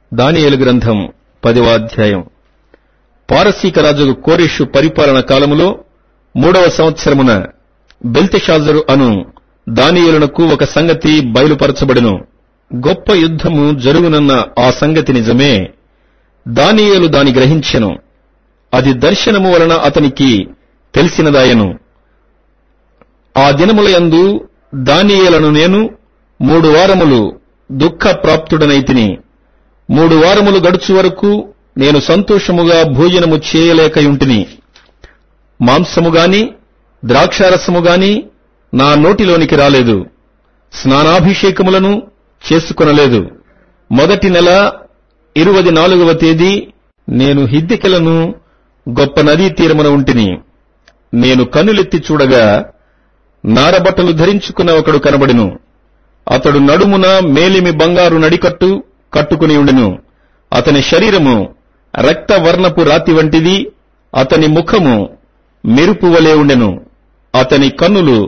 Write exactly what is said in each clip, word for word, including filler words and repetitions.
దానియేలు గ్రంథం పదవ అధ్యాయం. పారసీక రాజు కోరెషు పరిపాలన కాలములో మూడవ సంవత్సరమున బెల్తెషాజరు అను దానియేలునకు ఒక సంగతి బయలుపరచబడెను. గొప్ప యుద్ధము జరుగునన్న ఆ సంగతి నిజమే. దానియేలు దాని గ్రహించెను. అది దర్శనము వలన అతనికి తెలిసినదాయెను. ఆ దినములయందు దానియేలను నేను మూడు వారములు దుఃఖ ప్రాప్తుడనైతిని. మూడు వారములు గడుచు వరకు నేను సంతోషముగా భోజనము చేయలేకయుంటిని. మాంసము గాని ద్రాక్షారసము గాని నా నోటిలోనికి రాలేదు. స్నానాభిషేకములను చేసుకొనలేదు. మొదటి నెల ఇరవై నాలుగవ తేదీ నేను హిద్దెకెలను గొప్ప నదీ తీరమున ఉంటిని. నేను కన్నులెత్తి చూడగా నారబట్టలు ధరించుకున్న ఒకడు కనబడెను. అతడు నడుమున మేలిమి బంగారు నడికట్టు కట్టుకుని ఉండెను. అతని శరీరము రక్తవర్ణపు రాతి వంటిది. అతని ముఖము మెరుపు వలె ఉండెను. అతని కన్నులు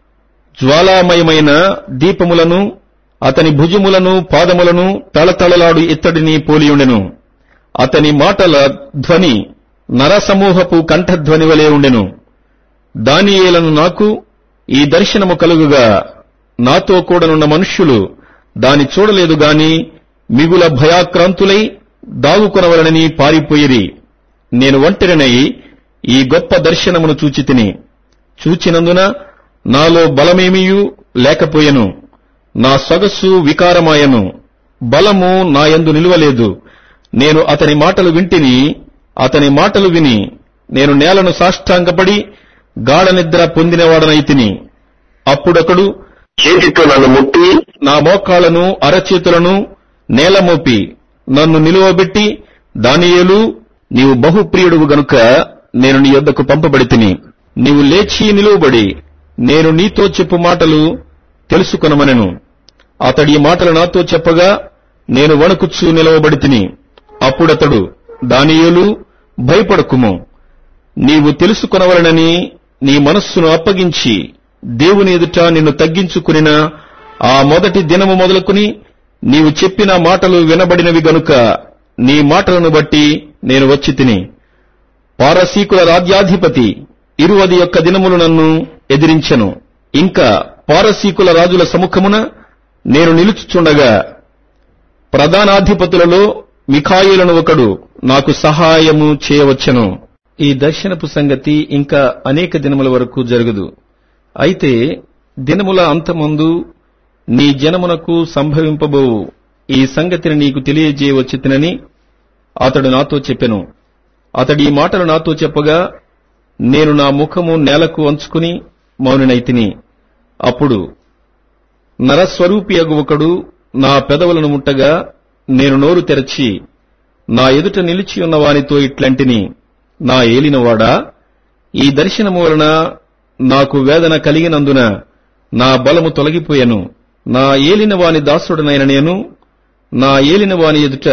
జ్వాలామయమైన దీపములను, అతని భుజములను పాదములను తళతళలాడు ఇత్తడిని పోలియుండెను. అతని మాటల ధ్వని నరసమూహపు కంఠధ్వని వలె ఉండెను. దానియేలను నాకు ఈ దర్శనము కలుగుగా నాతో కూడనున్న మనుష్యులు దాని చూడలేదు గాని మిగుల భయాక్రాంతులై దాగుకొనవలనని పారిపోయిరి. నేను ఒంటరినై ఈ గొప్ప దర్శనమును చూచితిని. చూచినందున నాలో బలమేమియూ లేకపోయెను. నా సొగసు వికారమాయను. బలము నా యందు నిలువలేదు. నేను అతని మాటలు వింటిని. అతని మాటలు విని నేను నేలను సాష్టాంగపడి గాఢ నిద్ర పొందినవాడనైతిని. అప్పుడొకడు చేతితో నన్ను ముట్టి నా మోకాళ్లను అరచేతులను నేలమోపి నన్ను నిలువబెట్టి, దానియేలు, నీవు బహుప్రియుడువు గనుక నేను నీ యొద్దకు పంపబడితిని. నీవు లేచి నిలువబడి నేను నీతో చెప్పు మాటలు తెలుసుకొనమనెను. అతడి ఈ మాటలు నాతో చెప్పగా నేను వణుకుచూ నిలవబడితిని. అప్పుడతడు, దానియేలు, భయపడకుము. నీవు తెలుసుకొనవలనని నీ మనస్సును అప్పగించి దేవుని ఎదుట నిన్ను తగ్గించుకునిన ఆ మొదటి దినము మొదలుకుని నీవు చెప్పిన మాటలు వినబడినవి గనుక నీ మాటలను బట్టి నేను వచ్చి తిని. పారసీకుల రాజ్యాధిపతి ఇరువది ఒక్క దినములు నన్ను ఎదిరించెను. ఇంకా పారసీకుల రాజుల సముఖమున నేను నిలుచుచుండగా ప్రధానాధిపతులలో మిఖాయేలను ఒకడు నాకు సహాయము చేయవచ్చెను. ఈ దర్శనపు సంగతి ఇంకా అనేక దినముల వరకు జరుగుదు. అయితే దినముల అంతమందు నీ జనమునకు సంభవింపబోవు ఈ సంగతిని నీకు తెలియజేయవచ్చితినని అతడు నాతో చెప్పెను. అతడి ఈ మాటలు నాతో చెప్పగా నేను నా ముఖము నేలకు వంచుకుని మౌనినైతిని. అప్పుడు నరస్వరూపియగు ఒకడు నా పెదవులను ముట్టగా నేను నోరు తెరచి నా ఎదుట నిలిచి ఉన్న వానితో ఇట్లంటిని, నా ఏలినవాడా, ఈ దర్శనము వలన నాకు వేదన కలిగినందున నా బలము తొలగిపోయెను. నా ఏలిన వాని దాసుడనైన నేను నా ఏలిన వాని ఎదుట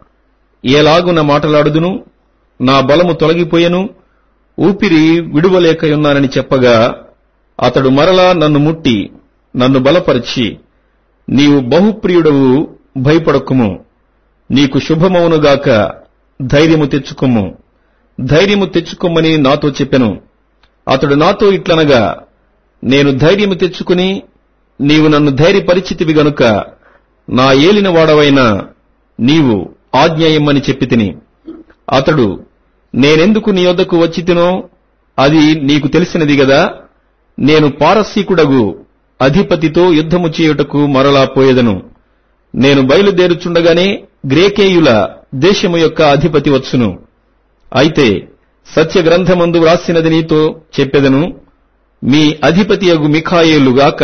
ఏలాగున మాటలాడుదును? నా బలము తొలగిపోయెను, ఊపిరి విడువలేకయున్నానని చెప్పగా అతడు మరలా నన్ను ముట్టి నన్ను బలపరిచి, నీవు బహుప్రియుడవు, భయపడకుము. నీకు శుభమవునుగాక, ధైర్యము తెచ్చుకొమ్ము, ధైర్యము తెచ్చుకొమ్మని నాతో చెప్పెను. అతడు నాతో ఇట్లనగా, నేను ధైర్యము తెచ్చుకుని నీవు నన్ను ధైర్యపరిచితివి గనుక నా ఏలిన వాడవైన నీవు ఆజ్ఞ ఇమ్మని చెప్పితిని. అతడు, నేనెందుకు నీ యొద్దకు వచ్చితినో అది నీకు తెలిసినది గదా. నేను పారసీకుడగు అధిపతితో యుద్ధము చేయుటకు మరలా పోయేదను. నేను బయలుదేరుచుండగానే గ్రేకేయుల దేశము యొక్క అధిపతి వచ్చును. అయితే సత్య గ్రంథమందు వ్రాసినది నీతో చెప్పెదను. మీ అధిపతియగు మిఖాయేలుగాక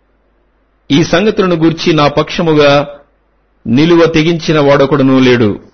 ఈ సంగతులను గూర్చి నా పక్షముగా నిలువ తెగించిన వాడొకడునూ లేడు.